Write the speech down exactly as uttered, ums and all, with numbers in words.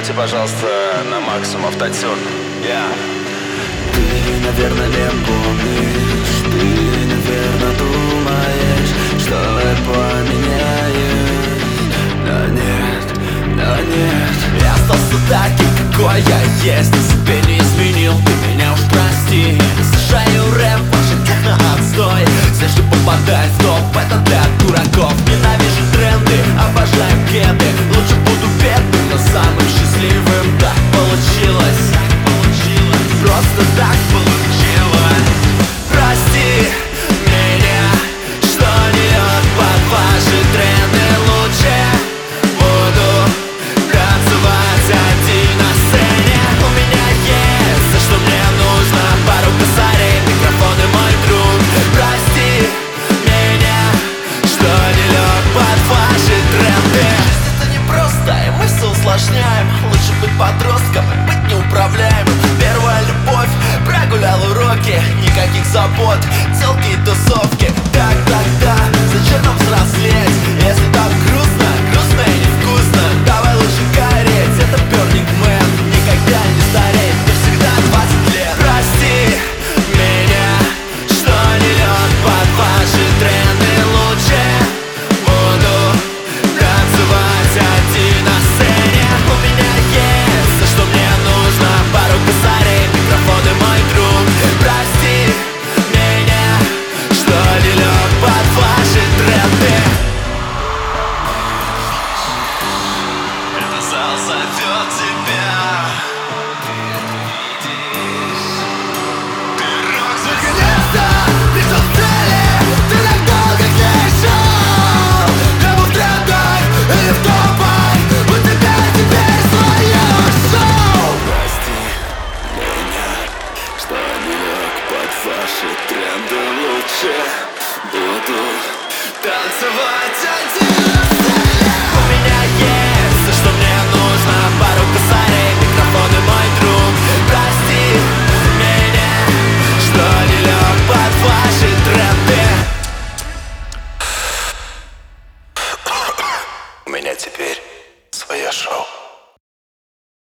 Настройте, пожалуйста, на максимум автотюн. Я Ты, наверное, не помнишь, ты, наверное, думаешь, что я поменяюсь. Но нет, но нет. Я остался таким, какой я есть, и себе не изменил. Ты меня уж прости. Слушаю рэп, ваши техно-отстой. Все, что попадает в топ, это для дураков. Ненавижу тренды, обожаю кеды. Лучше буду бедным, но самым счастливым. Так получилось, просто так получилось. Прости меня, что не лед под ваши тренды. Лучше буду танцевать один на сцене. У меня есть все, что мне нужно. Пару косарей, микрофон и мой друг. Прости меня, что не лег под ваши тренды. Это непросто, и мы все усложняем. Лучше быть подростком и быть неуправляемым. Первая любовь, прогулял уроки, никаких забот, целки и тусовки.